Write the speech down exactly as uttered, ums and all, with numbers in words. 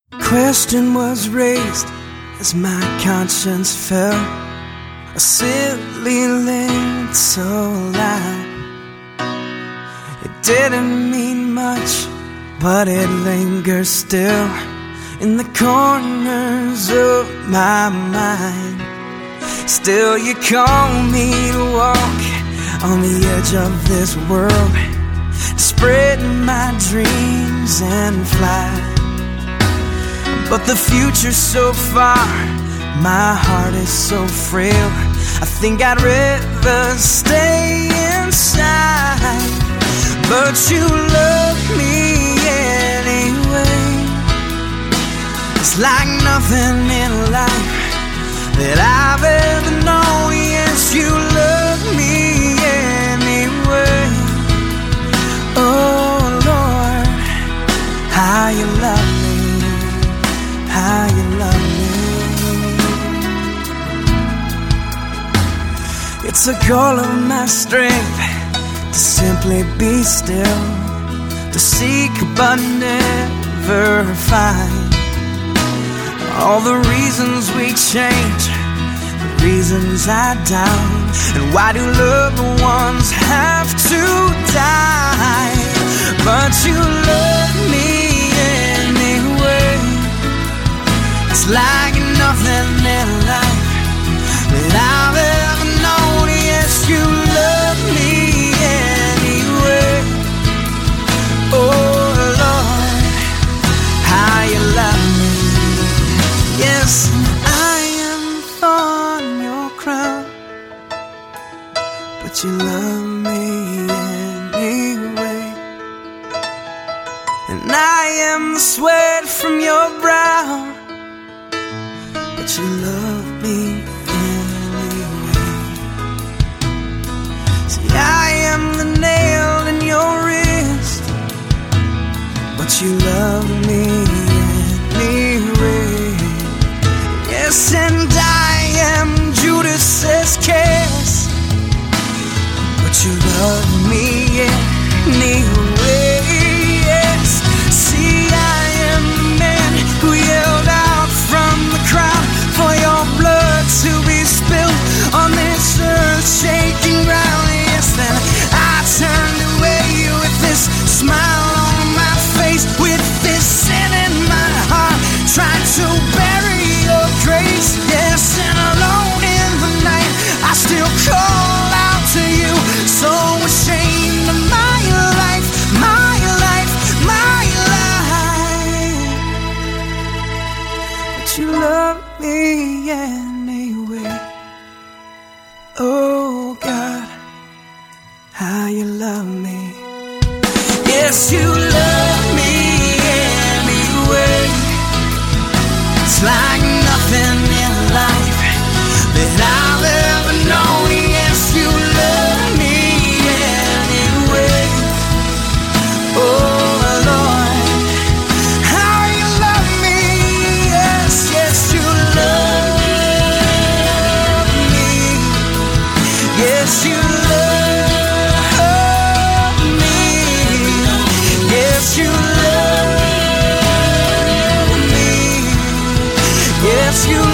Question was raised as my conscience fell, a silly length so light. It didn't mean much, but it lingers still in the corners of my mind. Still you call me to walk on the edge of this world, spread my dreams and fly. But the future's so far, my heart is so frail, I think I'd rather stay inside. But you love me anyway. It's like nothing in life that I've ever known. Yes, you love me anyway. Oh Lord, how you love me, how you love me. It's a goal of my strength to simply be still, to seek but never find. All the reasons we change, the reasons I doubt, and why do loved ones have to die? But you love me anyway. It's like nothing in life that I've ever known. Yes, you love me anyway. Oh Lord, how you love me. Yes, I am on your crown, but you love me anyway. And I am the sweat from your brow, but you love me anyway. See, I am the nail in your wrist, but you love me anyway. Yes, and I am Judas's kiss, but you love me anyway. Yes, see, I am the man who yelled out from the crowd for your blood to be spilled on this earth-shaking ground. Yes, then I turned away with this smile on my face, with this sin in my heart, trying to bury your grace. Yes, and alone in the night I still call out to you, so ashamed of my life, my life, my life. But you love me anyway. Oh God, how you love me. Yes, you love me anyway. It's like nothing in life that I've ever known. Yes, you love me anyway. Oh Lord, how you love me. Yes, yes, you love me. Yes, you love me. Yes, you love me. Yes, you